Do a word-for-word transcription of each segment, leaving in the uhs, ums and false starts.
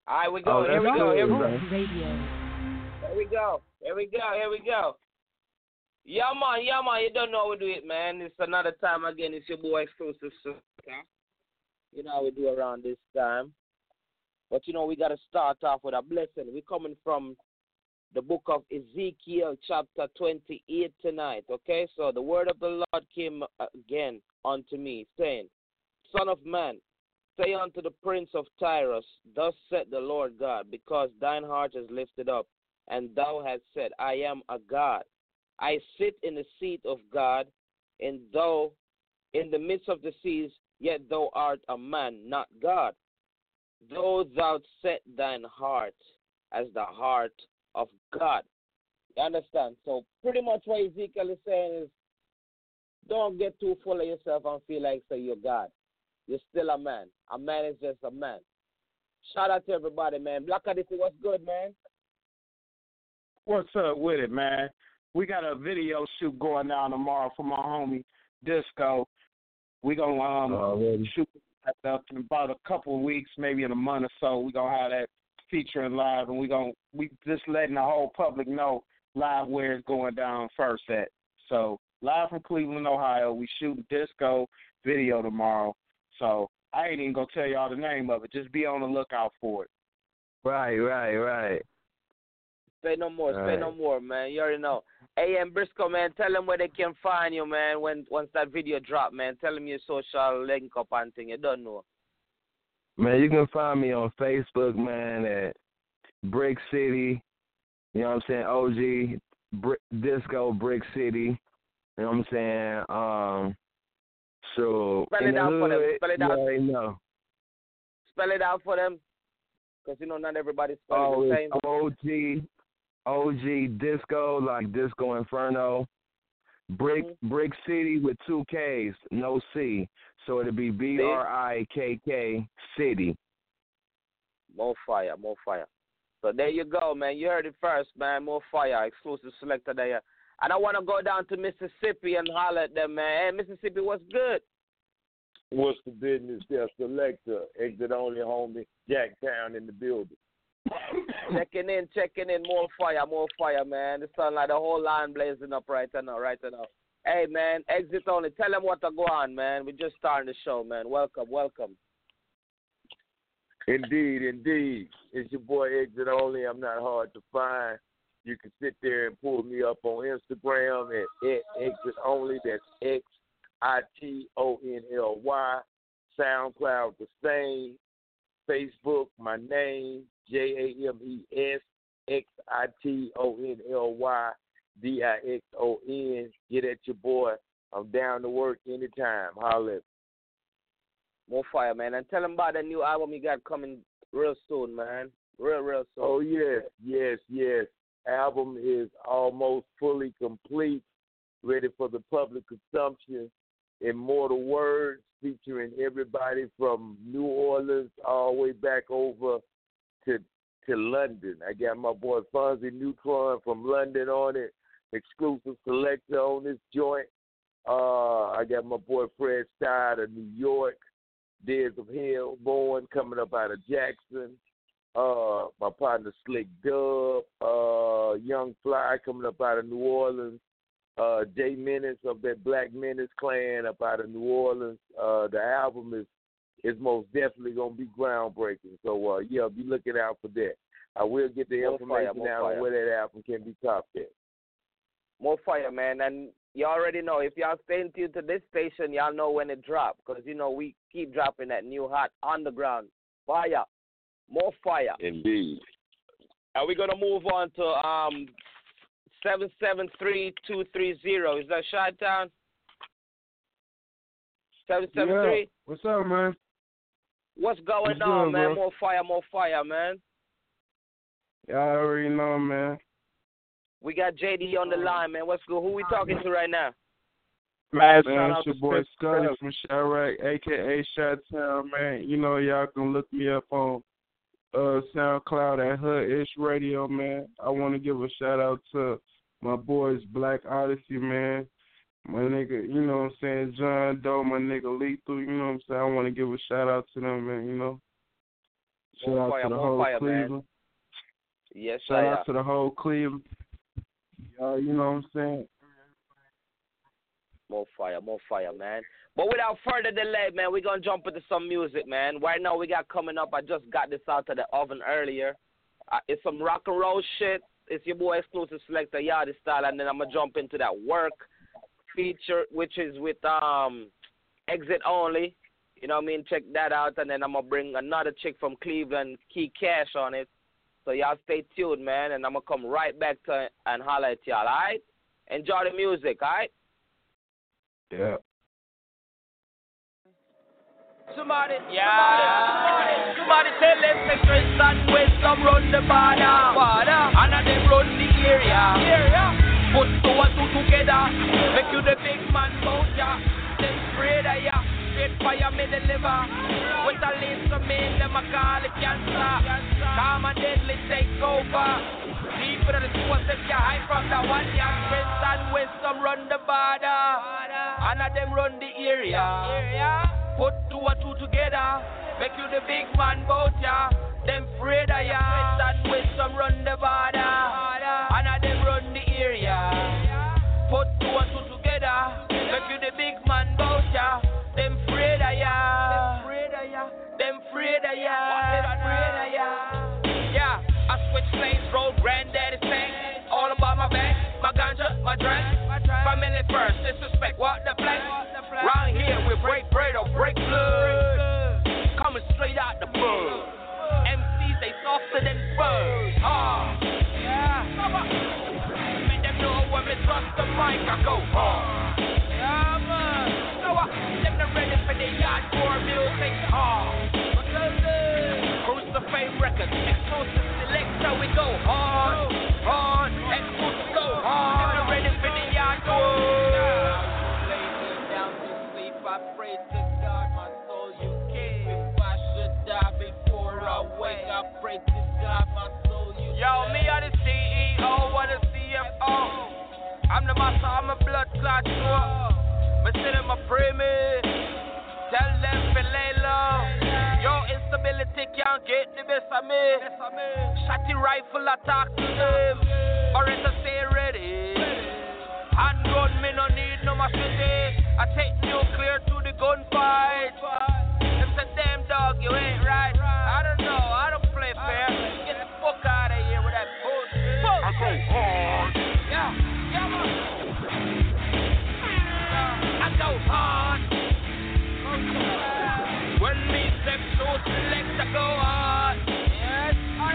All right, we Oh, go. Here that's we go. Here good, we bro. go. Here we go. Here we go. Here we go. Yeah, man. Yeah, man. You don't know how we do it, man. It's another time again. It's your boy Exclusive Sister. You know how we do around this time. But, you know, we got to start off with a blessing. We're coming from the book of Ezekiel, chapter twenty-eight tonight, okay? So the word of the Lord came again unto me, saying, Son of man, say unto the prince of Tyrus, Thus said the Lord God, because thine heart is lifted up, and thou hast said, I am a God. I sit in the seat of God, and thou in the midst of the seas, yet thou art a man, not God. Though thou set thine heart as the heart of God. You understand? So pretty much what Ezekiel is saying is, don't get too full of yourself and feel like say you're God. You're still a man. A man is just a man. Shout out to everybody, man. Black Odyssey, what's good, man? What's up with it, man? We got a video shoot going down tomorrow for my homie Disco. We gonna um Already. shoot that up in about a couple of weeks, maybe in a month or so. We gonna have that featuring live, and we gonna we just letting the whole public know live where it's going down first at. So live from Cleveland, Ohio. We shooting Disco video tomorrow. So I ain't even gonna tell y'all the name of it. Just be on the lookout for it. Right, right, right. Say no more. All Say right. no more, man. You already know. Hey, and Briscoe, man, tell them where they can find you, man, when once that video drop, man. Tell them your social link up and thing. You don't know. Man, you can find me on Facebook, man, at Brick City. You know what I'm saying? O G Brick, Disco Brick City. You know what I'm saying? Um, so Spell in it the out for them. hood, Spell it you out. already know. Spell it out for them. Because, you know, not everybody spells Oh, the it's same. O G, O G Disco, like Disco Inferno. Brick Mm-hmm. Brick City with two K's, no C. So it'll be B R I K K City. More fire, more fire. So there you go, man. You heard it first, man. More fire, exclusive selector there. And I want to go down to Mississippi and holler at them, man. Hey, Mississippi, what's good? What's the business there? Selector, exit only, homie. Jacktown in the building. Checking in, checking in. More fire, more fire, man. The sun like the whole line blazing up right now, right now. Hey, man, exit only. Tell them what to go on, man. We're just starting the show, man. Welcome, welcome. Indeed, indeed. It's your boy Exit Only. I'm not hard to find. You can sit there and pull me up on Instagram at, at Exit Only. That's X I T O N L Y. SoundCloud the same. Facebook, my name, J A M E S X I T O N L Y D I X O N. Get at your boy. I'm down to work anytime. Holla at me. More fire, man. And tell them about the new album you got coming real soon, man. Real, real soon. Oh, yes, yes, yes. Album is almost fully complete, ready for the public consumption. Immortal Words, featuring everybody from New Orleans all the way back over to to London. I got my boy Fonzie Neutron from London on it, exclusive selector on this joint. Uh, I got my boy Fred Stein of New York, Days of Hell, Born, coming up out of Jackson. Uh, my partner Slick Dub, uh, Young Fly coming up out of New Orleans. Uh, Jay Menace of that Black Menace clan up out of New Orleans. Uh, the album is is most definitely gonna be groundbreaking. So uh, yeah, be looking out for that. I will get the More information fire, more out fire. on where that album can be copped at. More fire, man. And you already know, if y'all stay tuned to this station, y'all know when it drop. Because, you know, we keep dropping that new hot underground fire. More fire. Indeed. Are we going to move on to um seven seven three two three zero? Is that Chi-Town? seven seven three? Yeah. What's up, man? What's going What's on, good, man? bro? More fire, more fire, man. Y'all already know, man. We got J D on the line, man. What's good? Who we talking to right now? Man, Shout man, out it's your to boy Spencer Scotty Scruggs. from Chirac, a k a. Chi-Town, man. You know y'all can look me up on uh, SoundCloud at Hood Ish Radio, man. I want to give a shout-out to my boys Black Odyssey, man. My nigga, you know what I'm saying, John Doe, my nigga Lethal, you know what I'm saying. I want to give a shout-out to them, man, you know. Shout more out fire, to the more whole fire, Cleveland. man. Yes, Shout I out to the whole Cleveland. Uh, you know what I'm saying? More fire, more fire, man. But without further delay, man, we're going to jump into some music, man. Right now we got coming up, I just got this out of the oven earlier. Uh, it's some rock and roll shit. It's your boy Exclusive Selector, Yardie Style, and then I'm going to jump into that Work feature, which is with um Exit Only. You know what I mean? Check that out, and then I'm going to bring another chick from Cleveland, Key Cash, on it. So y'all stay tuned, man, and I'm going to come right back to it and holler at y'all, all right? Enjoy the music, all right? Yeah. Somebody, yeah, somebody, somebody tell them the Chris and West some run the border, border, and them run the area, area. Put two and two together, make you the big man bout ya. Them afraid of ya, straight fire me deliver. With a list of men, them a call it cancer. Calm and deadly take over. Deeper than the source that you hide from the one ya. Chris and West some run the border, and them run the area, area. Put two or two together, make you the big man bout ya. Them afraid of ya, and with some run the border, and a them run the area. Put two or two together, make you the big man bout ya. Them afraid of ya, them afraid of ya, them afraid of ya, afraid of ya. Yeah, I switch lanes, road granddaddy thing. All about my back, my ganja, my drink. Family first, disrespect, what the flex. Round here we break bread or break blood. Coming straight out the bud. M Cs, they softer than birds. Ah, yeah. Make them know when we trust the mic, I go hard. Yeah, man. So I, them not ready for the hardcore music. Ah, Cruise the Fame Records, Exclusive Selector, we go hard. Hard, exclusive, go hard. Them not ready for the hardcore. I pray to God, my soul you keep. If I should die before I wake, I pray to God, my soul you keep. Yo, me are the C E O, what a C F O. I'm the master, I'm a blood clot sure. Me sit in my pyramid. Tell them to lay low. Yo, instability can't get the best of me. Shotty rifle attack to them. Beretta stay ready. Handgun, me no need no machete. I take nuclear to the gunfight. Them say, damn dog, you ain't right. I don't know, I don't play fair. Get the fuck out of here with that bullshit. I go hard. Yeah, yeah, man. I go hard. When me step to select, I go hard. Yes, I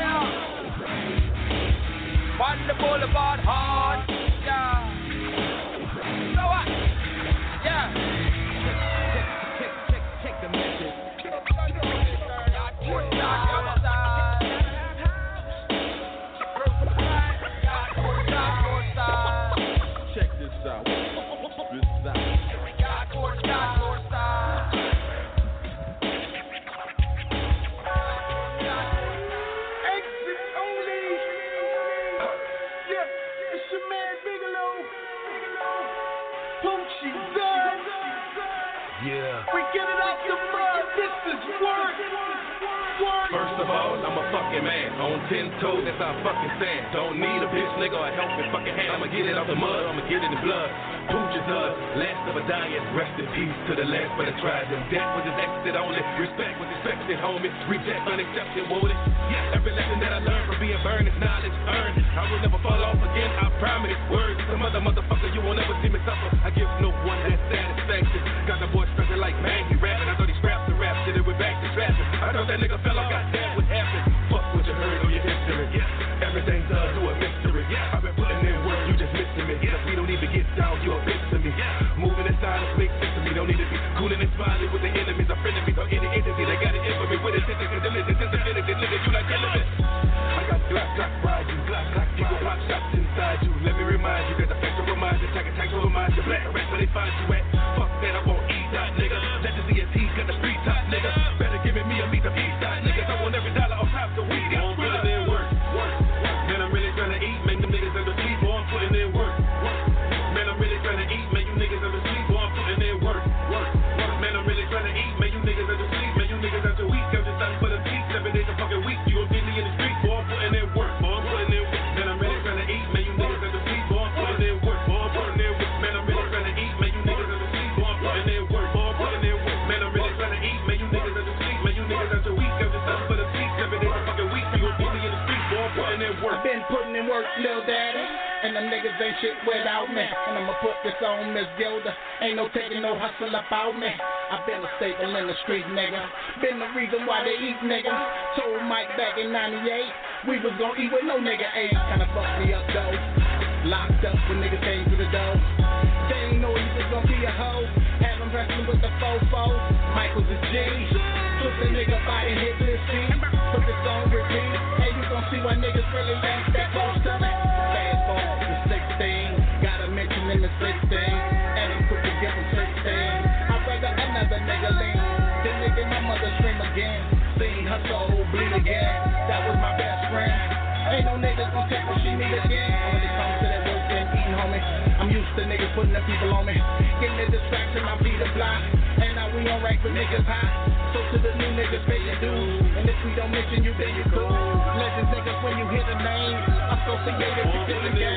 am. On the boulevard hard. Yeah. First of all, I'm a fucking man. On ten toes, that's how I fucking stand. Don't need a bitch nigga or a helping fucking hand. I'ma get it out the mud, I'ma get it in blood. Pooch is us, last of a dying. Rest in peace to the last but the tried them. Death was his exit only. Respect was expected, homie. Reject unaccepted, won't it? Yeah, every lesson that I learned from being burned is knowledge earned. I will never fall off again, I promise. Words, some other motherfucker, you won't ever see me suffer. I give no one that satisfaction. Got the boy stressing like man, he rapping. I thought he scrapped the rap, did it with back to trapping. I thought that nigga fell off, goddamn, what happened? Fuck what you heard on your history. Yeah, everything's uh, to a mystery. Yeah, I've been putting in work, you just missing me. Yeah, we don't need to get down, you a bitch to me. Yeah, moving inside a big sense to me. Don't need to be cooling and smiling with the enemies or frenemies or any entity that got it in for me. With it, this is the diligence, this is the nigga, you like element. I got Glock, Glock, ride you, Glock, Glock, you go pop shots inside you. Let me remind you, there's a factor of mine, attack, attack, over mine, the black rat, where they find you at. Fuck that, I won't eat that, nigga. Let the C S T got the street top, nigga. Better give me a piece of east side, niggas. I want every dollar on top, so we got to put it in work, work. Man, I'm really trying to eat, man, them niggas in the sleep, boy, I'm putting in work, work. Man, I'm really trying to eat, man, you niggas in the sleep, boy, I'm putting in work, work. Man, I'm really trying to eat, man, you niggas in the sleep, man, you niggas out the week, I'm just starting for the teeth, seven days of fucking seven days a fucking week. You gon' see me in the streets, boy, putting in work. I've been putting in work, little daddy. And them niggas ain't shit without me. And I'ma put this on Miss Gilda. Ain't no taking no hustle about me. I've been a staple in the street, nigga. Been the reason why they eat, nigga. Told Mike back in ninety-eight, we was gon' eat with no nigga ate. Kinda fucked me up, though. Locked up when niggas came to the door. They ain't know he was gon' be a hoe. Had him wrestling with the fofo. Mike was a G. Took the nigga body, hit this scene. Put this on repeat. Hey, you gon' see why niggas really ain't that close to me. Fast forward to sixteen. Gotta mention in the sixteen. And I'm quick to give him sixteen. I'd rather another nigga lean than nigga my mother scream again. Seen her soul bleed again. That was my best friend. Ain't no niggas gon' take what she need again. When it comes to that work and eating, homie, I'm used to niggas putting the people on me. Getting the distraction, my feet are fly. And now we on rank with niggas high. So to the new niggas, pay your dues. And if we don't mention you, then you cool. Legends niggas, when you hear the name, associated with different games.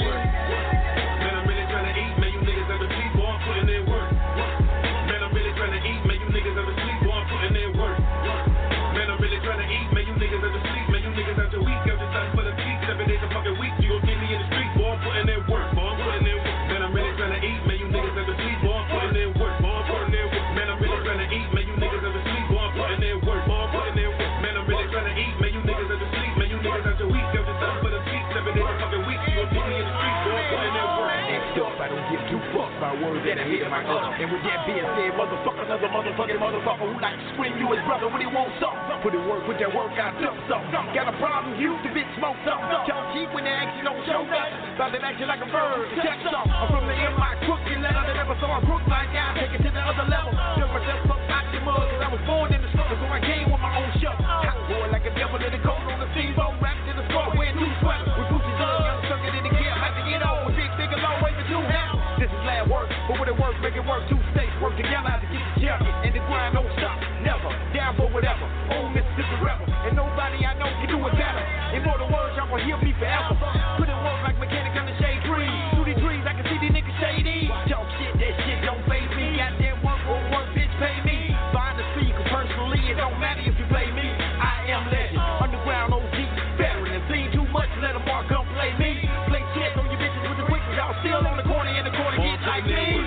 Man, I'm really trying to eat, man, you niggas ever sleep, boy, I'm putting in work. Man, I'm really trying to eat, man, you niggas ever sleep, boy, I'm putting in work. Man, I'm really trying to eat, man, you niggas ever sleep, man, you niggas after week, every time for the peak, seven days a fucking week, you gon' see me in the street, boy, I'm putting in work, boy, I'm putting in work. Man, I'm really trying to eat, man, you niggas ever sleep, boy, I'm putting in work, boy, I'm putting in work. Man, I'm really trying to eat, man, you niggas ever sleep, boy, I'm putting in work, boy, I'm putting in work. Man, I'm really trying to eat, man, you niggas ever sleep, man, you niggas after week, every time for the peak, seven days a fucking week, you gon' see me in the street, boy, I'm putting in work. Next up, I don't give two fucks by words that I hear in my gut. And with that being said, motherfucker, another motherfucking motherfucker who like to scream you his brother when he wants something. Put it work with that work, I dump something. Got a problem, you the bitch smoke something. Tell cheap when they action don't show up. About to action like a bird, check something. I'm from the M I crooked letter that never saw a crook like I. Take it to the other level. Build myself up out the mud, cause I was born in the struggle, so I came with my own shovel. Hot boy like a devil in the coat on the steamboat, wrapped in the straw, wearing two sweaters. With Gucci's on, young sucker in the camp, like to get on with big nigga low, waving two hands. This is lab work, but when it works, make it work. Two states work together to get the job. And the grind don't stop, never. Down for whatever. Old Mississippi rebel. And nobody I know can do it better. In more than words, y'all gon' hear me forever. Put in work like mechanic on the shade tree. Through these trees, I can see these niggas shady. Talk shit, that shit don't faze me. Goddamn work, work, work, bitch, pay me. Find the sea, cause personally, it don't matter if you play me. I am legend. Underground O G, veteran. And seen too much, let them all come play me. Play shit on your bitches with the quickness. Y'all still on the corner, in the corner, get like me.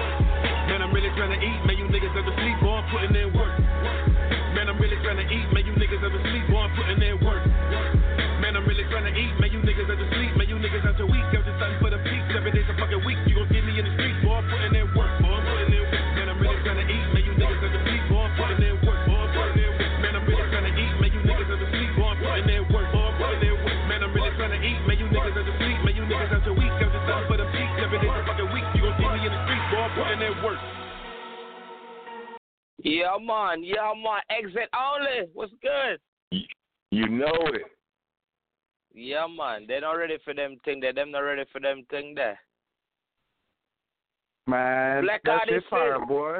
Man, I'm really trying to eat, man, you niggas ever sleep, boy, I'm putting in work. Man, I'm really trying to eat, man, you niggas ever sleep, boy, I'm putting in work. Man, I'm really trying to eat, man, you niggas ever sleep, man, you niggas after week, every time for the peak, seven days a fucking week, you gon' see me in the streets, boy, I'm putting in work, boy, I'm putting in work. Man, I'm really trying to eat, man, you niggas ever sleep, boy, I'm putting in work, boy, I'm putting in work. Man, I'm really trying to eat, man, you niggas ever sleep, boy, I'm putting in work, boy, I'm putting in work. Man, I'm really trying to eat, man, you niggas ever sleep, man, you niggas after week, every time for the peak, seven days a fucking week, you gon' see me in the streets, boy, I'm putting in work. Yeah, man. Yeah, man. Exit only. What's good? You know it. Yeah, man. They not ready for them thing there. Them not ready for them thing there. Man, Black that shit Artist fire, City. boy.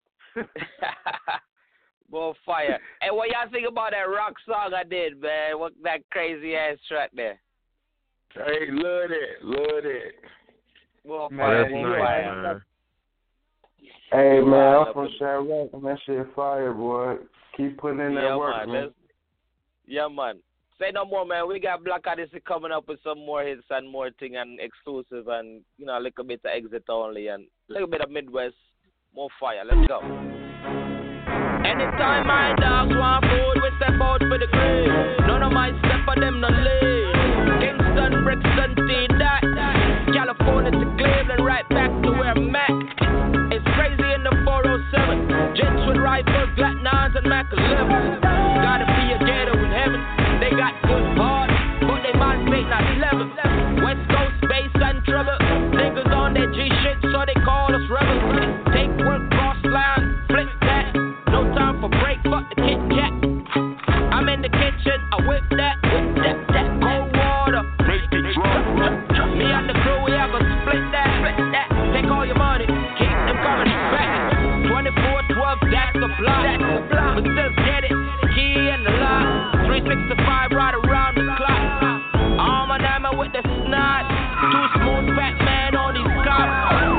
Boy, fire. Hey, what y'all think about that rock song I did, man? What that crazy ass track there? Hey, love it. Love it. Boy, Man, fire. That's Boy, nice, fire. man. Hey, man, Fire, I'm from but- Chirac, and that shit fire, boy. Keep putting in that Yeah, work, man. man. Let's- Yeah, man. Say no more, man. We got Black Odyssey coming up with some more hits and more thing and exclusive and, you know, a little bit of exit only and a little bit of Midwest. More fire. Let's go. Anytime my dogs want food, we step out for the grave. None of my step for them no live. Kingston, Brixton, T-Dot. California to Cleveland, right back to where I'm at. It's crazy in the four oh seven. Jets with rifles, Glock nines and Mac elevens. Gotta be a ghetto in heaven. They got good heart, but they mind state not eleven. West Coast space and trouble. Niggas on their G shit, so they call us rebels. Take work, cross line, flip that. No time for break, fuck the Kit Kat. I'm in the kitchen, I whip that, whip that, that. Cold water, make it drop. Me and the crew, we have a split that, split that. Take all your money, keep them coming back. twenty-four twelve, that's the block. That's the block. But still get it, key in the lock. three sixty-five right around the clock. Arm and hammer with the snot. Too smooth, fat man on these cops.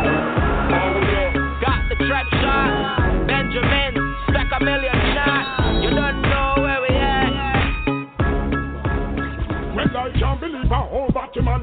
Got the trap shot. Benjamin, stack a million shots. You don't know where we at.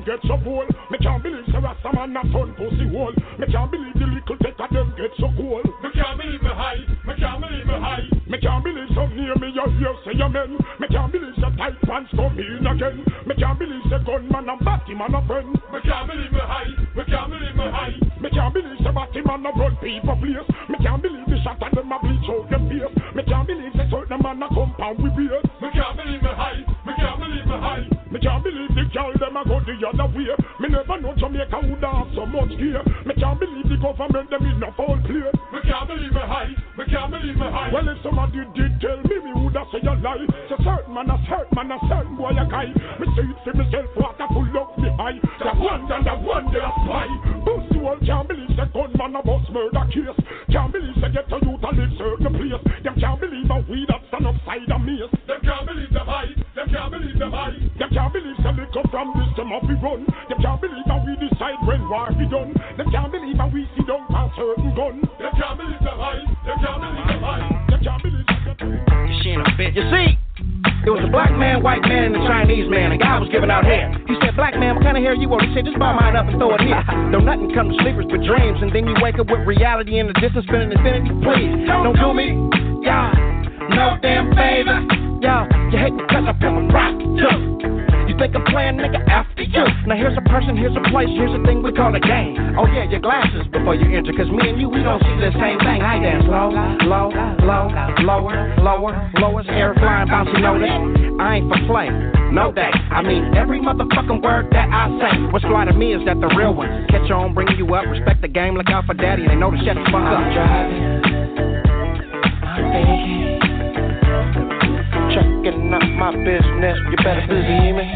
get so cool. Me can't believe the Rasta man not turn pussy hole. Me can't believe the little take of them get so cool. Me can't believe me high, me can't believe me high. Me can't believe some near me you hear say amen. Me can't believe the tight pants come in again. Me can't believe the gunman and Batman a friend. Me can't believe me high, me can't believe me high. Me can't believe the Batman a run people place. Me can't believe the shot of them a bleach out them face. Me can't believe the certain man a compound with beers. Me can't believe me high, me can't believe me high. Me can't believe the girl them a go the other way. Me never know Jamaica would have so much gear. Me can't believe the government them is no foul play. Me can't believe me high, me can't believe me high. Well if somebody did tell me, me woulda say a lie. So certain man a certain man a certain boy a guy. Me say it for myself, what a full up me high. That one and that one they a spy. Pussy world can't believe the gunman a bus murder case. Can't believe they get a youth to live certain place. Them can't believe a weed that stand upside a maze. Them can't believe the high, them can't believe the high. Them can't believe the liquor from this them up we run. Them can't believe that we decide when war be done. Them can't believe that we see down a certain gun. Them can't believe the high, them can't believe the high. Them can't believe the She ain't a bitch. You see, it was a black man, white man, and a Chinese man. A guy was giving out hair. He said, black man, what kind of hair you want? He said, just buy mine up and throw it here. Don't nothing come to sleepers but dreams. And then you wake up with reality in the distance, spinning infinity. Please, don't do me, y'all. No damn favor, y'all. You hate me cause I feel a rock, too. You think I'm playing, nigga, after you. Now here's a person, here's a place, here's a thing we call a game. Oh yeah, your glasses before you enter, cause me and you, we don't see the same thing. I dance low, low, low, lower, lower, lowest, air flying, bouncy notice. I ain't for play, no day. I mean every motherfucking word that I say. What's fly to me is that the real ones catch on, bring you up, respect the game, look out for daddy, they know to shut the fuck up. I'm driving, I'm thinking, checking up my business, you better busy me.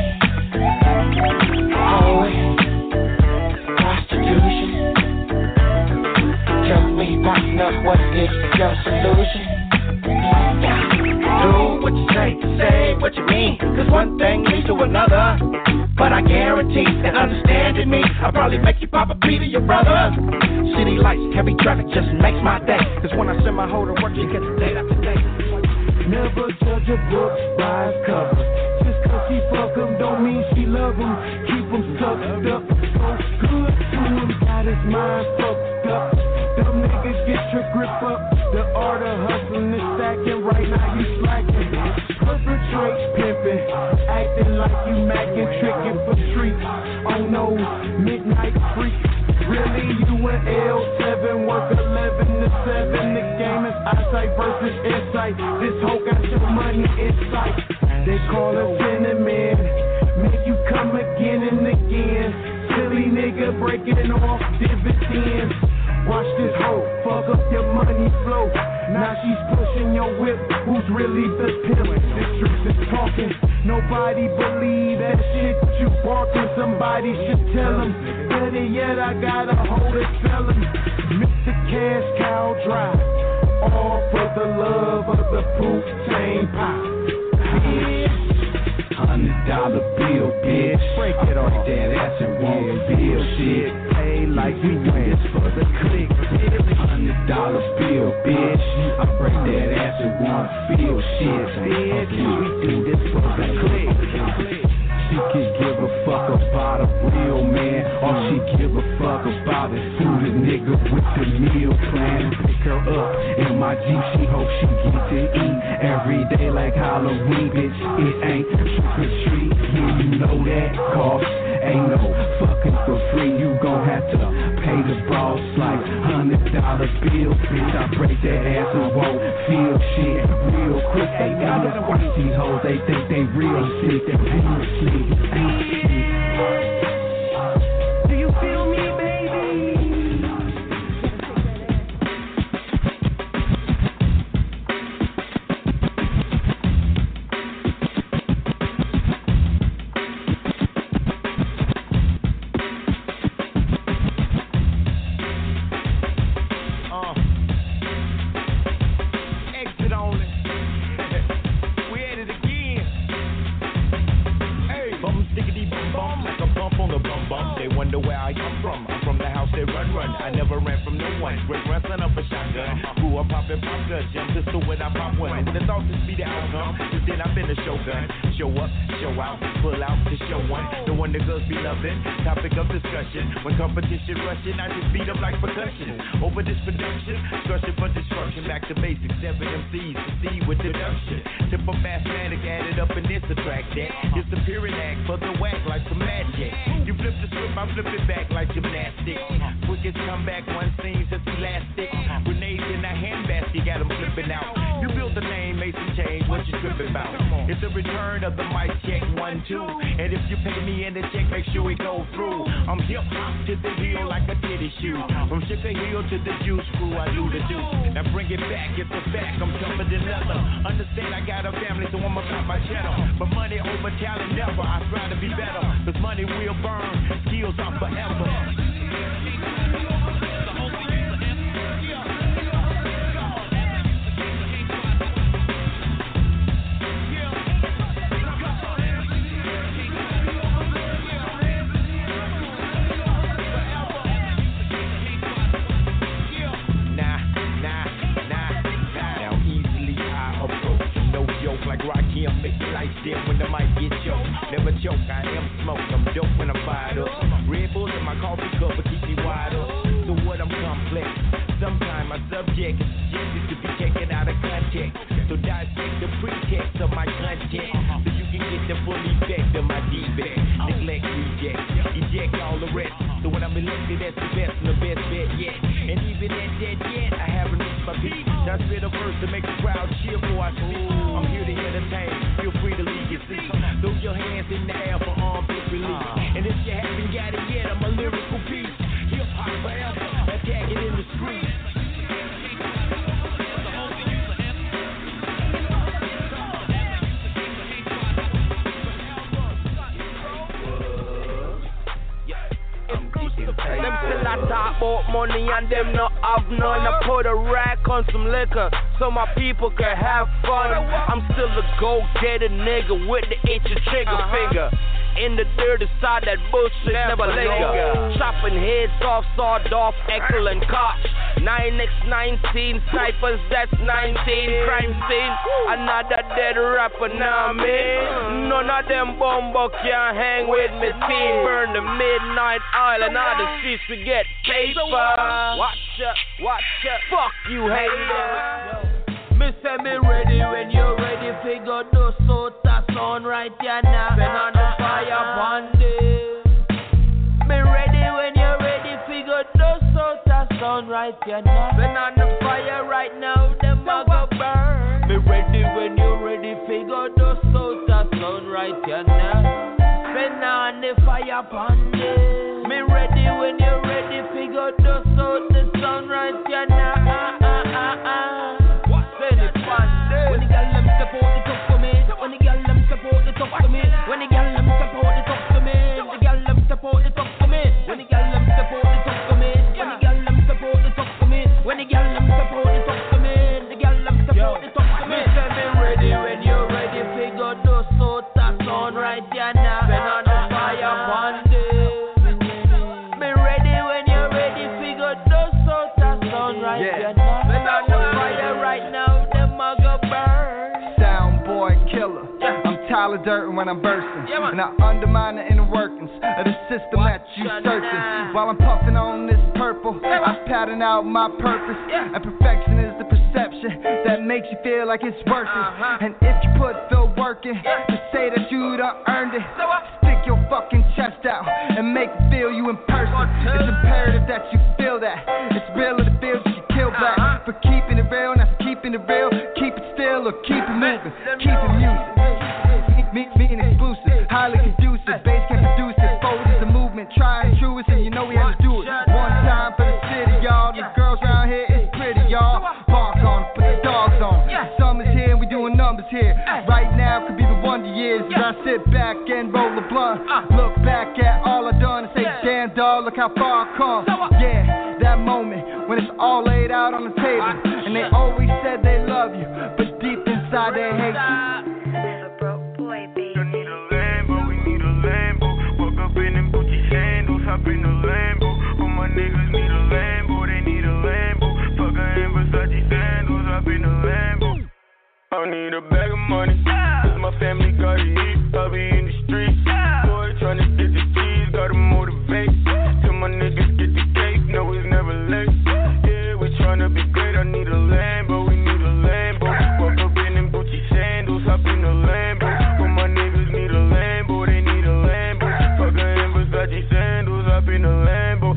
Holy prostitution. Tell me, partner, what is your solution? Do what you say, say what you mean. Cause one thing leads to another. But I guarantee that understanding me, I'll probably make you pop a beat to your brother. City lights, heavy traffic just makes my day. Cause when I send my hoe to work, she gets day after day. Never judge a book by its cover. Just cause she fuck him don't mean she love him. Keep him sucked up. So good to him, got his mind fucked up. Them niggas get your grip up. The art of hustling is stacking. Right now you slacking. Perpetrate pimping. Acting like you macking. Tricking for streets. Oh no, midnight freak. Really, you an L seven, work eleven to seven. The game is eyesight versus insight. This hoe got your money in sight. They call it cinnamon. Make you come again and again. Silly nigga breaking off dividends. Watch this hoe, fuck up your money flow. Now she's pushing your whip. Who's really the pimp? The streets is talking. Nobody believe that shit you barking. Somebody should tell them. Better yet, I got a hoe to tell them. Mister Cash Cow Drive. All for the love of the Wu-Tang pop. Hundred dollar bill, bitch. Break it off. Break that ass and won't feel shit. Pay like you win for the click, bitch. Hundred dollar bill, bitch. I break that ass and won't feel shit, bitch. We do this for the click. She can give a fuck about a real man. All she give a fuck about is food a nigga with the meal plan. Pick her up in my Jeep, she hope she get to eat every day like Halloween, bitch. It ain't trick or treat, yeah, you know that cost. Ain't no fucking for free, you gon' have to pay the boss like hundred dollar bill, bitch. I break that ass and won't feel shit real quick. They gotta watch these hoes, they think they real shit, they real shit. Do you feel me, baby? Uh, exit only. We at it again. Bum stickity bum bum, like a bump on the bum bum. They wonder where I come from. I'm from the house that run run. I never ran from no one. Great grandson of a shotgun. Grew I pop and pop gun, jump pistol when I pop one. The thought is be the outcome, but then I've been a shogun. Show up, show out, pull out to show one. The one the girls be loving, topic of discussion. When competition rushing, I just beat up like percussion. Over this production, structure for destruction. Back to basics, seven M Cs, proceed with deduction. Tip of mathematic, add it up and this attract that. Disappearing act for the whack like some magic. You flip the script, I flip it back like gymnastics. Quickest comeback, one seems that's elastic. Grenades in a handbasket, got them flipping out. You build the name, make some change, what you tripping about? It's the return of the mic check, one, two. And if you pay me in the check, make sure it go through. I'm hip hop to the heel like a titty shoe. From Sugar Hill to the juice crew, I do the juice. Now bring it back, it's a fact, I'm tougher than leather. Understand I got a family, so I'ma pop my cheddar. But money over talent never, I try to be better. Cause money will burn, skills are forever. Then when the mic get choked, never choke, I am smoke, I'm dope when I'm fired up. Red Bull in my coffee cup, but keep me wide up. So what, I'm complex. Sometimes my subject is suggested to be taken out of context. So dissect the pretext of my content, so you can get the full effect of my D-back. Neglect, reject, eject all the rest. So when I'm elected, that's the best and the best bet yet. And even at that yet, I haven't reached my peak. Now I spit a verse to make the crowd cheer before I speak. I'm here to entertain, feel free to leave your seat. Throw your hands in the air for armpit relief. And if you haven't got it yet, I'm a lyrical beast. Hip hop forever, attack it in the street. Them still I talk about money and them not have none. I put a rack on some liquor so my people can have fun. I'm still the go-getter nigga with the itch and trigger uh-huh. finger. In the dirty side, that bullshit never, never linger. Chopping heads off, sawed off, Eckel and Koch. nine by nineteen ciphers, that's nineteen. Crime scene, another dead rapper, now me. None of them bumbo can't hang with me team. Burn the midnight oil and all the streets we get paper. Watch ya, watch ya, fuck you haters. Me say me ready when you're ready. Figure those so that sound right here now. Been on the fire one day. Me ready when you're ready. Figure those so that sound right here now. Been on the fire right now. Them a go burn. Me ready when you're ready. Figure those so that sound right here now. Been on the fire one day. Me ready when you're ready. Figure those so that sound right here now. Ah ah ah ah. When the girl them support the top for me, when the girl them support the top for me, when the girl them support the top for me, the girl them support the top for me, when the girl them support the top for me, when the girl them support the top for me, when the girl them support the top for me, the girl them support the top for me. Say me ready when you're ready, figure those so that sound right here now. Been on the fire one day. Me ready when you're ready, figure those so that sound right here now. Been on the fire right now. Killer. Yeah. I'm Tyler Durden when I'm bursting, yeah, and I undermine the inner workings of the system that you searching. While I'm puffing on this purple, yeah, I'm patting out my purpose, yeah, and perfection is the perception that makes you feel like it's worth it. Uh-huh. And if you put the work in, yeah, to say that you done earned it, so stick your fucking chest out and make it feel you in person. It's imperative that you feel that. It's realer to feel that you kill black, uh-huh, for keeping it real, and that's keeping it real. Keep it still or keep it moving, keep it music. Me, being exclusive, highly conducive, bass can produce it. Forward is the movement, try and true it, and you know we have to do it. One time for the city, y'all. The girls around here is pretty, y'all. Park on, put the dogs on. Summer's here, we doing numbers here. Right now could be the wonder years as I sit back and roll a blunt. Look back at all I done and say, damn dog, look how far I come. Yeah, that moment when it's all laid out on the table, and they always said they love you, but deep inside they hate you. Hop in the Lambo, all my niggas need a Lambo, they need a Lambo. Fuck a in Versace Lambo. need a bag of money. Cause my family gotta eat. I'll be in the streets. Boy, tryna get the cheese, gotta motivate. Till my niggas get the cake, no, it's never late. Yeah, we tryna be great. I need a Lambo, we need a Lambo. Walk up in them Gucci sandals, hop in the Lambo. But my niggas need a Lambo, they need a Lambo. Fuck her in Versace sandals, hop in the Lambo.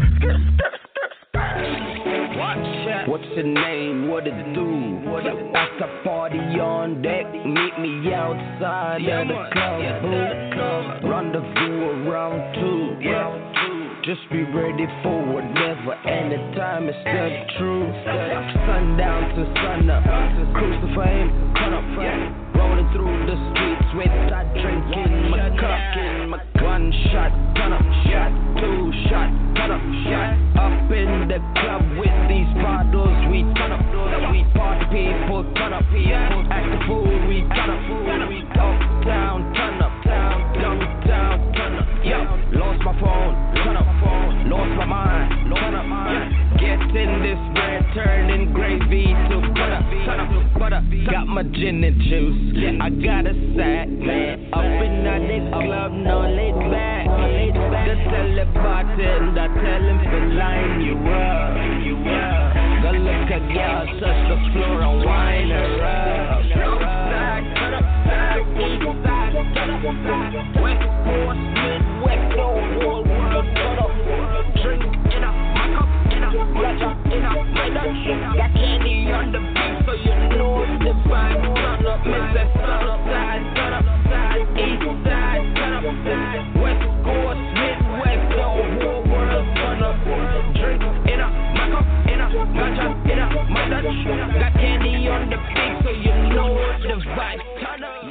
What's your name? What it do? After party on deck, meet me outside of the club. Boo. Rendezvous around two. Just be ready for whatever, anytime it's still true. Sundown to sun up, cruise to fame, cut up, rolling through the streets with that drink in my cup. One shot, turn up, shot, two shot, turn up, shot. Up in the club with these bottles, we turn up. We party people, turn up. Act the fool, we turn up. Uptown, turn up. Downtown, turn up. Yo, lost my phone, turn up. Lost my mind, turn up. Get in this bread, turning gravy to butter. Turn up, butter. Got my gin and juice. I got a sack, man. Up in the club, no laid back. Just tell the bartender, tell him to line you up. You up. Go look at y'all, touch the floor and wind her up. Side, turn up, side, east side, turn up, side. West Coast, Midwest, no whole world, turn up. Drink in a, my cup in a, Raja in a, my Dutch. Got candy on the beat, so you know it's the vibe. Turn up, Mister Turn up, side, turn up, side, east side, turn up, side. West Coast, Midwest, no whole world, turn up. Drink in a, my cup in a, Raja in a, my Dutch. Got candy on the beat, so you know it's the vibe. Turn up.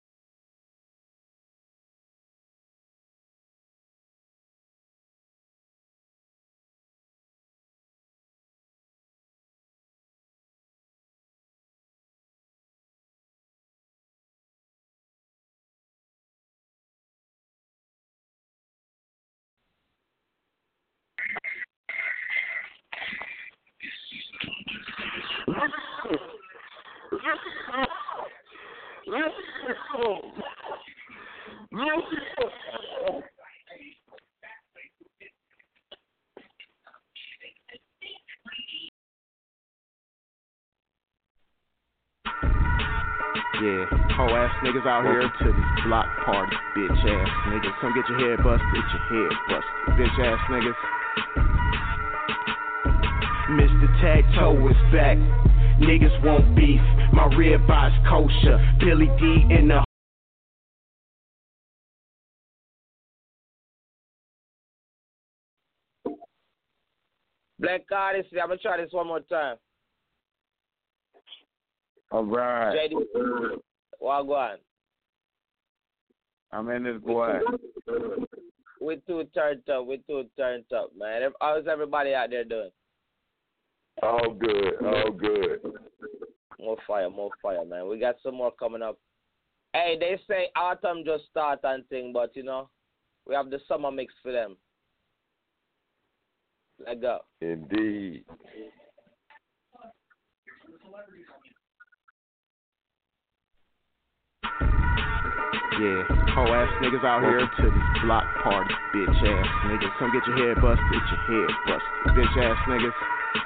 Yeah, hoe ass niggas out here to this block party, bitch ass niggas. Come get your head busted, get your head busted, bitch ass niggas. Mister Tag-Toe is back, niggas want beef, my rib eye's kosher, Billy D in the Black Artist, I'm gonna try this one more time. All right. J D, Wagwan. I'm in this boy. We too turned up. We too turned up, man. How's everybody out there doing? All good. All good. More fire, more fire, man. We got some more coming up. Hey, they say autumn just start and thing, but, you know, we have the summer mix for them. Let go. Indeed. Yeah, hoe ass niggas out here to this block party, bitch ass niggas. Come get your head busted, get your head busted, bitch ass niggas.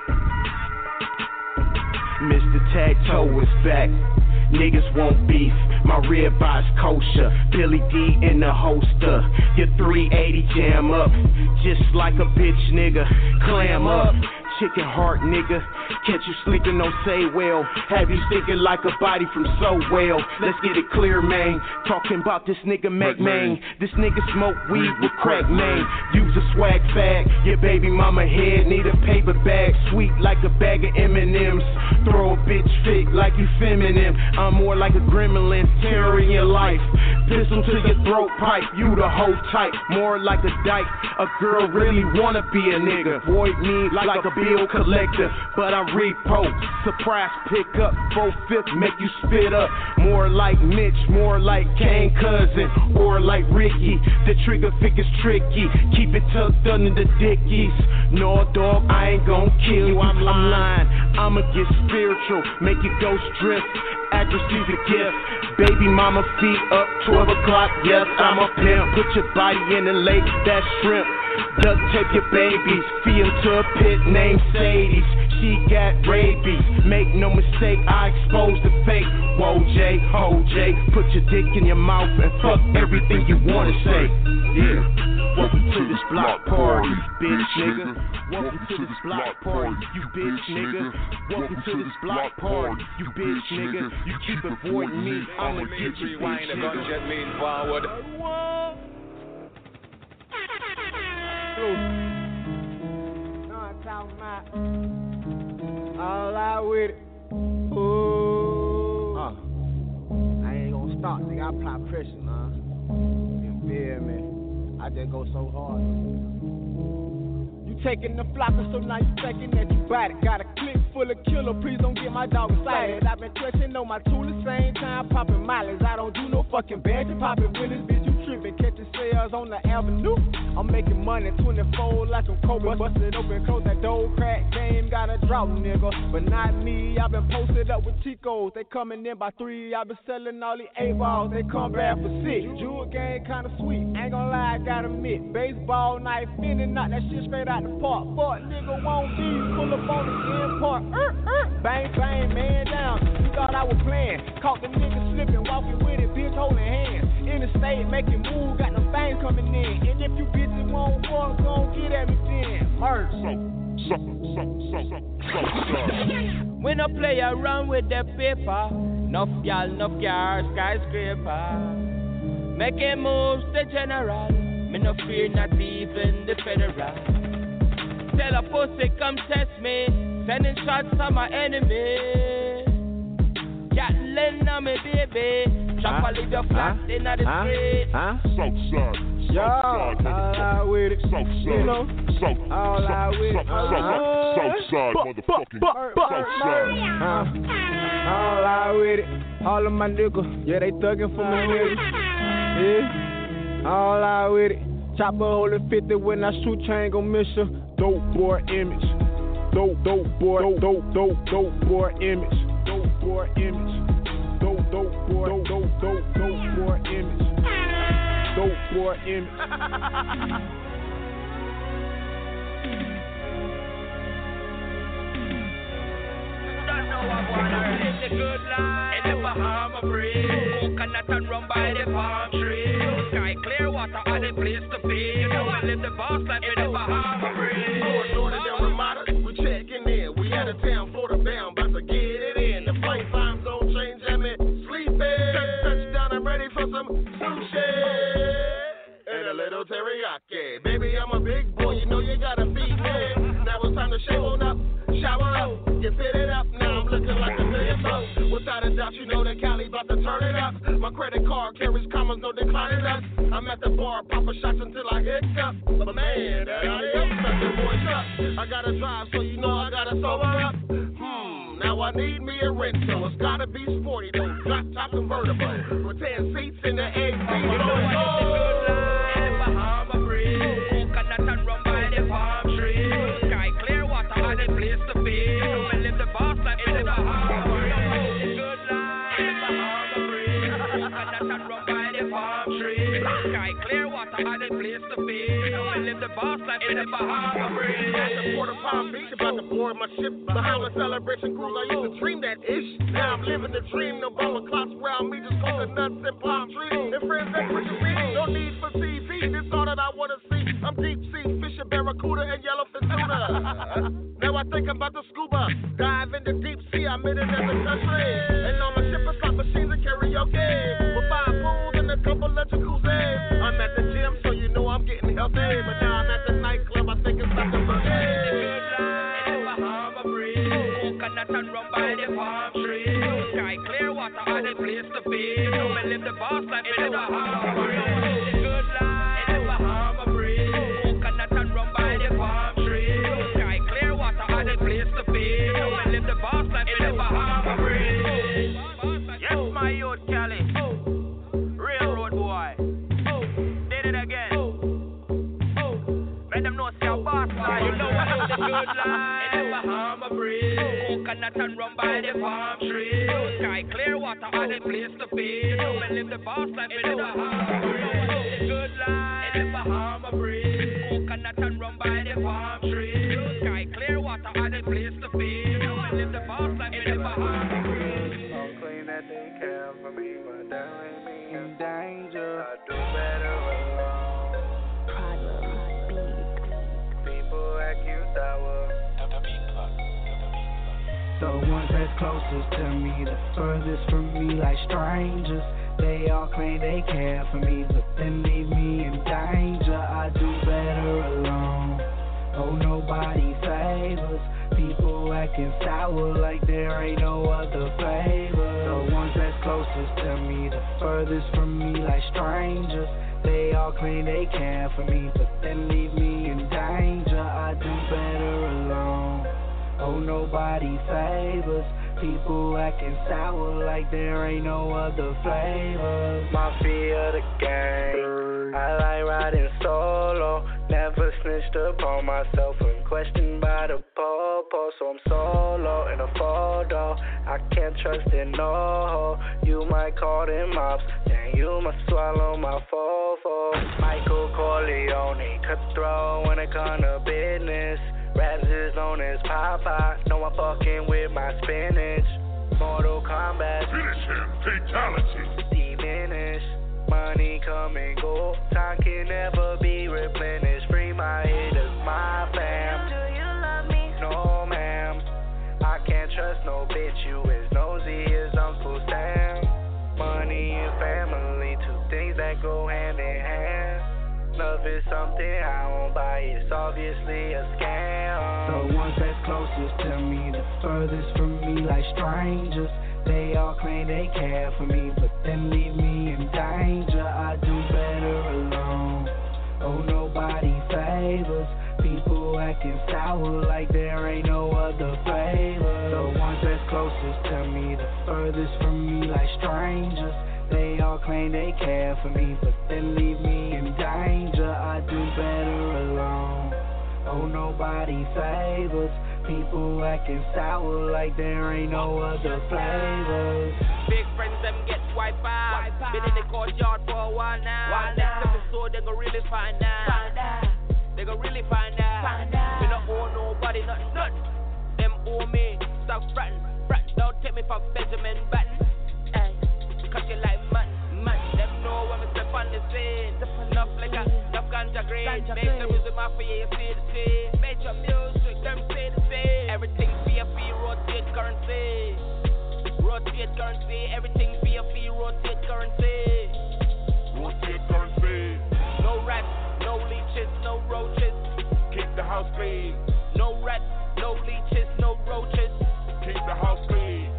Mister Tag-Toe is back, niggas want beef, my rib eye's kosher, Billy D in the holster, your three eighty jam up, just like a bitch nigga, clam up. Chicken heart, nigga. Catch you sleeping, don't say well. Have you thinking like a body from so well. Let's get it clear, man. Talking about this nigga Mac Man. This nigga smoke weed with crack, man. Use a swag fag. Your baby mama head need a paper bag. Sweet like a bag of M and M's. Throw a bitch fit like you feminine. I'm more like a gremlin, terror in your life. Pistol to your throat pipe. You the whole type. More like a dyke. A girl really wanna be a nigga. Void me like, like a bitch. bill collector, but I'm repo. Surprise pickup, four fifth make you spit up. More like Mitch, more like Kane Cousin, or like Ricky. The trigger figure's tricky, keep it tucked under the dickies. No dog, I ain't gon' kill you, I'm lying. I'ma get spiritual, make you go drift. Accuracy's a gift. Baby mama feet up, twelve o'clock, yes, I'm a pimp. Put your body in the lake, that's shrimp. Duct tape your babies, feed them to a pit named Sadie's. She got rabies, make no mistake, I expose the fake. Whoa, Jay, ho, Jay, put your dick in your mouth and fuck everything you wanna say. Yeah, welcome to this block party, bitch nigga. Welcome to this block party, you bitch nigga. Welcome to this block party, you bitch nigga. You keep avoiding me, I'ma get you, bitch nigga. Jet lean forward. All out with it. Ooh. Uh, I ain't gonna stop, nigga. I apply pressure, man. You feel me? I just go so hard. You taking the flocker, so now you thinking that you bought it. Got a clip full of killer, please don't get my dog excited. I've been stretching on my tool the same time, popping mileage. I don't do no fucking badge, popping willies, bitch. You tripping, catching sales on the avenue. I'm making money twenty-four like I'm Kobe. Busted open, close that door, crack game, got a drought, nigga. But not me, I've been posted up with Chicos. They coming in by three, I've been selling all these A-balls. They come back for six. Jewel game kinda sweet, ain't gonna lie, I gotta admit. Baseball knife, finna knock that shit straight out the park. Fuck nigga won't be, pull up on the end part. Er, er. Bang, bang, man down. You thought I was playing, caught the nigga slipping, walking with it, bitch holding hands. In the state, making moves, got them things coming in. And if you bitches won't walk, gon' get at me then. Murder. So, so, so, so, so, so. When I play around with the paper, enough y'all, enough y'all, skyscraper. Making moves, the general. Me no fear not even the federal. Tell a pussy come test me, sending shots at my enemy. Gatling on me, baby. Chop a little flat in the street. Southside. Yo, all out with it. You know, all out with it. Southside, motherfucking Southside. All out with it. All of my niggas, yeah, they thuggin' for my niggas. Yeah, all out with it. Chopper holding fifty when I shoot, you ain't gon' miss ya. Dope boy image. Dope, dope boy, dope, dope, dope, dope boy image. Dope boy image. Dope, dope boy, dope, dope, dope, dope boy image. Dope boy image. It's a good life in the Bahama breeze. Coconut and rum by the palm tree. Sky clear water are the place to be. You know we live the boss life in the Bahama breeze. North of Ramada, we checking in. We out of town, Florida bound, about to get it in. The flight time zone change, I'm in sleeping. Touchdown, I'm ready for some sushi and a little teriyaki. Baby, I'm a big boy, you know you gotta feed me. Now it's time to show up, shower up, get fitted up. Now I'm looking like a million bucks. Without a doubt, you know that Cali about to turn it up. My credit card carries commas, no declining us. I'm at the bar, popping shots until I hiccup. But man, that adios, the boys up. I gotta drive, so you know I gotta sober up. Hmm, now I need me a rental. It's gotta be sporty though, drop top convertible with ten seats in the A C. You know it's all Bahama breeze. Coconut and rum by the palm tree. Sky clear water, are the place to be. You know we live the boss life in the Bahama breeze. Good life in the Bahama breeze. Coconut and rum by the palm tree. Sky clear water, are the place to be. You know we live the boss life in the Bahama breeze. At the port of Palm Beach, about to board my ship. Bahama celebration cruise, I used to dream that ish. Now I'm living the dream. No bomber clocks around me, just coconuts and palm trees. And friends that push me, no need for T V. This all that I wanna see. I'm deep sea fishing barracuda and yellowfin tuna. Now I think I'm about to scuba, dive into deep sea. I'm in it as a country, and on my ship is slot machines and karaoke with five pools and a couple of jacuzzis. I'm at the gym, so you know I'm getting healthy. But now I'm at the nightclub, I think it's like a birthday. Good life in the Bahama breeze. Coconut and rum by the palm tree. Sky clear water, are the place to be. You know we live the boss life in the Bahama breeze. Good life in the Bahama breeze. Coconut and rum by the palm tree. Sky clear water, are the boss, your boss line. You know I know the good line. In the Bahama breeze, coconut and rum by the palm tree. Blue sky, clear water, all the place to be. You know we live the boss life in the Bahama breeze. You know the good line. In the Bahama breeze, coconut and rum by the palm tree. Blue sky, clear water, all the place to be. You know we live the boss life in the Bahama breeze. So clean that they care for me, but that ain't me in danger. I do better alone. People act you sour. The ones that's closest to me, the furthest from me, like strangers. They all claim they care for me, but then leave me in danger. I do better alone. Oh, nobody favors. People acting sour like there ain't no other flavor. The ones that's closest to me, the furthest from me, like strangers. They all claim they care for me, but then leave me in danger. I do better alone. Oh, nobody favors. People acting sour like there ain't no other flavors. Mafia the gang. I like riding solo. Never snitched upon myself when questioned by the popo. So I'm solo in a photo. I can't trust in no hoe. You might call them mobs, then you must swallow my fofo. Michael Corleone, cutthroat when it come to business. Raps is known as Popeye. No, I'm fucking with my spinach. Mortal Kombat. Finish him. Fatality. Diminish. Money come and go. Time can never be replenished. Free my haters, my fam. Do you love me? No, ma'am. I can't trust no bitch. You as nosy as Uncle Sam. Money and family, two things that go hand in hand. Love is something I won't buy, it's obviously a scam. The ones that's closest to me, the furthest from me, like strangers. They all claim they care for me, but then leave me in danger. I do better alone. Oh, nobody favors. People acting sour like there ain't no other flavor. The ones that's closest to me, the furthest from me, like strangers. They all claim they care for me, but then leave me in danger. I do better alone. Oh, nobody favors. People acting sour like there ain't no other flavors. Big friends, them get wiped out. Been in the courtyard for a while now. Next episode, they gon' really find out. They gon' really find out. We don't owe nobody nothing, nothing. Them owe me. Stop frontin', frontin'. Don't take me for Benjamin Button. Ay, cause you like man, man. Them know when we step on the scene. Enough liquor, enough ganja green. Make the music mafia, you see the scene. Major music, them say the same. Everything via fee, rotate currency. Rotate currency, everything via fee, rotate currency. Rotate currency. No rats, no leeches, no roaches. Keep the house clean. No rats, no leeches, no roaches. Keep the house clean.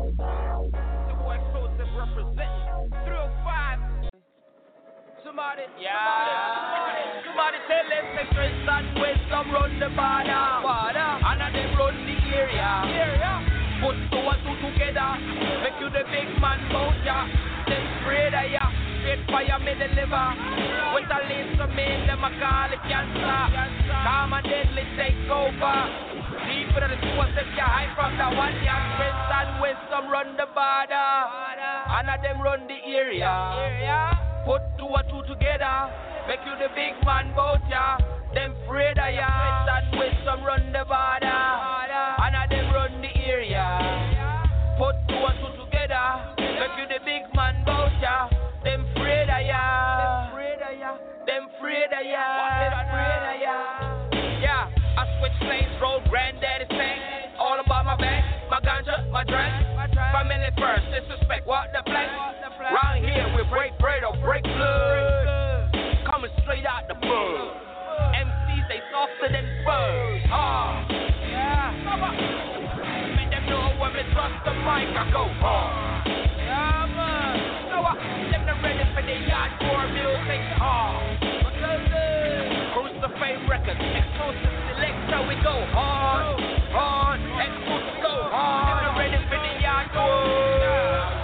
The boy exclusive representing three oh five. Somebody, yeah. somebody, somebody tell them the Chris and Wisdom run the border, border, and them run the area. area. Put two and two together, make you the big man bout ya. Then spray the ya, straight fire me deliver. With a laser man, them a call it cancer. Calm and deadly take over. Deeper than the two and you hide from the one ya. Chris and Wisdom run the border, and them run the area. area. Put two or two together, make you the big man bout ya. Them afraid of ya. Chris and Wisdom run the border, and I them run the area. Put two or two together, make you the big man bout ya. Them afraid of ya. Them afraid of ya. Them afraid of ya. Them afraid of ya. Yeah, I switch lanes, road, granddaddy thing. All about my bag, my ganja, my drink. Family first, disrespect, what the flex. Round here we break bread or break blood. Coming straight out the bud. M Cs, they softer than birds. Ah, yeah. Make them know when we trust the mic, I go hard. Yeah, man. So I, them not ready for the hardcore music. Ah, Crucify Records, exclusive selector, we go hard, hard, exclusive go hard. Them not ready for the hardcore.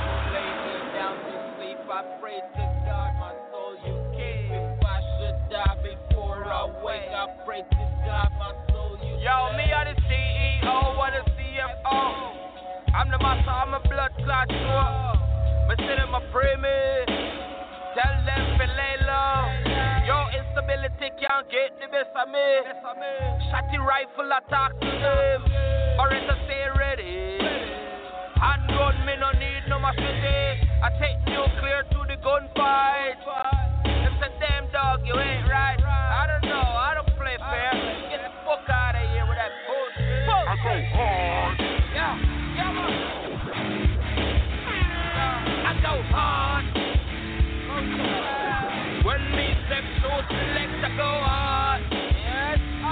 I pray to God, my soul you care. If I should die before I wake, I pray pray to God my soul you. Yo, me are the C E O, what a C F O. I'm the master, I'm a blood clot sure. Me say them a pray me. Tell them to lay low. Yo, instability can't get the best of me. Shotty rifle attack to them. Or it's a stay ready. Handgun me no need no machete. I take nuclear to the gunfight. Them say damn dog you ain't right. I don't know, I don't play fair. Get the fuck out of here with that bullshit. I go hard. Yeah, yeah man. I go hard. When me step so select I go hard. Yes, I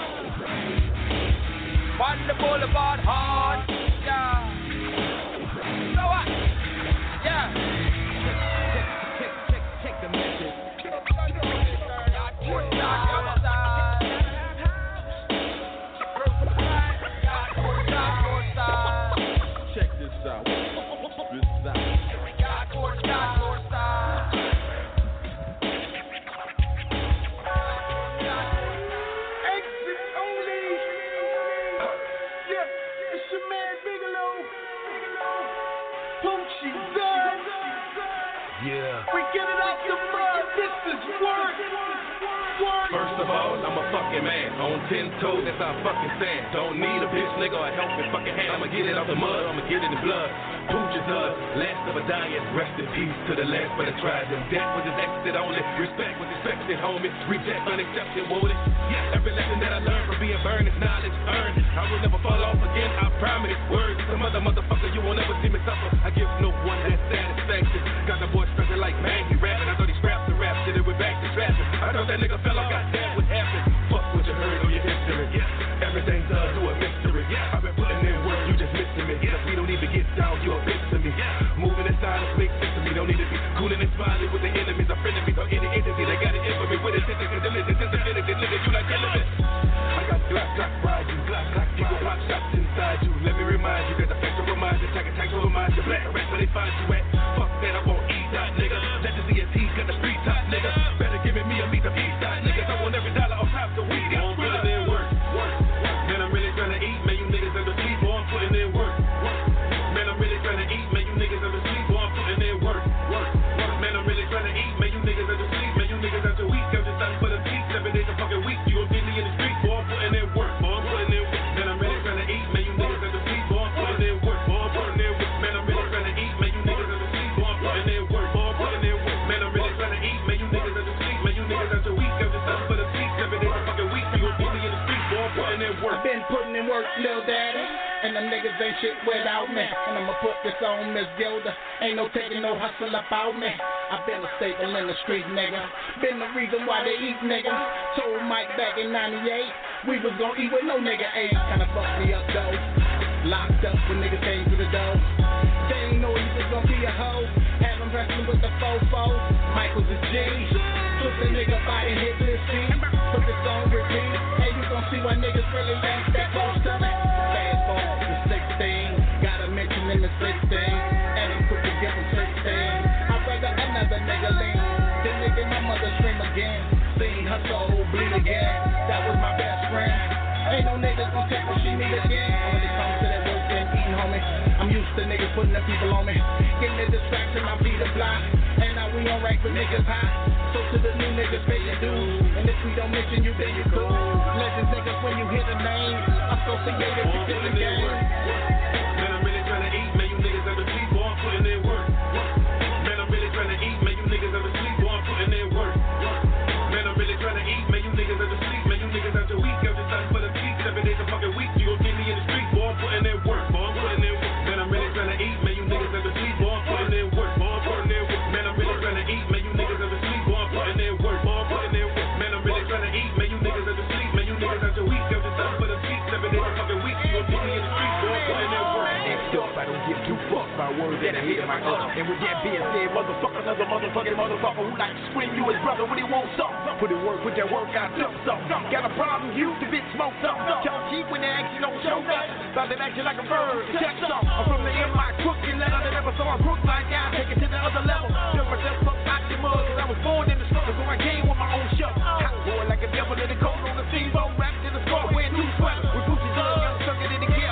am. On the boulevard hard. Yeah. So what? Yeah. Check, check, check, check the message. Check this out. This out. Yeah. We get it out the mud. This is work. Work. First of all, I'm a fucking man. On ten toes, that's how I fucking stand. Don't need a bitch nigga or a helping fucking hand. I'ma get it out the mud, I'ma get it in the blood. Pooch's us, last of a dying. Rest in peace to the last but I tried them. Death was his exit only. Respect was expected, homie. Reject unaccepted, won't it? Yeah. Every lesson that I learned from being burned is knowledge earned. I will never fall off again, I promise. Words, some other motherfucker, you won't ever see me suffer. I give no one that satisfaction. Got the boy stressing like man, he rapping. I thought he scrapped the rap, did it with back to trapping. I thought that nigga fell off, goddamn what happened. Fuck what you heard on your history. Yeah. Everything's done to a mystery. Yeah. I've been putting in work, you just missing me. Yeah. We don't need to get down, you're a bitch to me. Yeah. Moving in silence makes sense to me. Don't need to be cooling and smiling with the enemies or frenemies or any entity that got it in for me. With a sense of diligence, sensibility, nigga, you like relevant. I got Glock, Glock, ride you, Glock, Glock, you gon' pop shots inside you. Let me remind you that the facts will remind you, attack, attack, will remind you. Black rats where they find you at. Fuck that, I won't eat that, nigga. Let the C S T got the street top, nigga. Better give it me a meet the east side, niggas. I want every dollar on top the weed. I'm putting in work, work. Man, I'm really trying to eat, man, you niggas under sleep, boy, I'm putting in work, work. Man, I'm really trying to eat, man, you niggas under sleep, boy, I'm putting in work, work. Man, I'm really trying to eat, man, you niggas under sleep, man, you niggas under weak. I'm just starting for the teeth, seven days a fucking week. You gon' get me in the street, boy, I'm putting in work, boy, I'm putting in work. Man, I'm really trying to eat, man, you niggas under sleep, boy, I'm putting in work, boy, I'm putting in work. Man, I'm really trying to eat, man, you niggas under sleep, boy, I'm putting in work, boy, I'm putting in work. Man, I'm really trying to eat, man, you niggas under sleep, man, you niggas under weak. I'm just starting for the teeth, seven days a fucking week. You gon' get me in the street, boy, I'm putting in work. I've been putting in work, little daddy. And them niggas ain't shit without me. And I'ma put this on Miss Gilda. Ain't no taking no hustle about me. I've been a staple in the street, nigga. Been the reason why they eat, nigga. Told Mike back in ninety-eight, we was gon' eat with no nigga ate. Kinda fucked me up, though. Locked up when niggas came through the door. They ain't know he was gon' be a hoe. Had him wrestling with the fofo. Mike was a G. Flip the nigga body, hit this beat. Put this on repeat. Hey, you gon' see why niggas really ain't that close to me. Gotta mention in the sixteen, and I'm quick to give him sixteen. I'd rather another nigga lean than nigga my mother scream again. Seen her soul bleed again. That was my best friend. Ain't no niggas gon' take what she need again. When it comes to that work and eating, homie, I'm used to niggas putting the people on me. Getting the distraction, my feet are fly. And now we on rank with niggas high. So to the new niggas, pay your dues. And if we don't mention you, then you cool. Legends niggas, when you hear the name, associated with the game. Man, I'm really trying to eat, man, you niggas under sleep, boy, I'm putting in work. Man, I'm really trying to eat, man, you niggas under sleep, boy, I'm putting in work. Man, I'm really trying to eat, man, you niggas under sleep, man, you niggas under weak. I'm just starting for the teeth, seven days a fucking week. You gon' get me in the street, boy, I'm putting in work, boy, I'm putting in work. Man, I'm really trying to eat, man, you niggas under sleep, boy, I'm putting in work, boy, I'm putting in work. Man, I'm really trying to eat, man, you niggas under sleep, boy, I'm putting in work, boy, I'm putting in work. Man, I'm really trying to eat, man, you niggas under sleep, man, you niggas under weak. I'm just starting for the teeth, seven days a fucking week. You gon' get me in the street, boy, I'm putting in work. I don't give two fucks by words that I hear in my ear. And with that being said, motherfucker, another motherfucking motherfucker who like to swing you his brother when he wants something. Put in work with that work, I dump something. Got a problem, you the bitch smoke something. Y'all cheap when they action don't show up. About to action like a bird, check something. I'm from the M I crooked letter that never saw a crook like I take it to the other level. Just myself up out the mud, cause I was born in the struggle, so I came with my own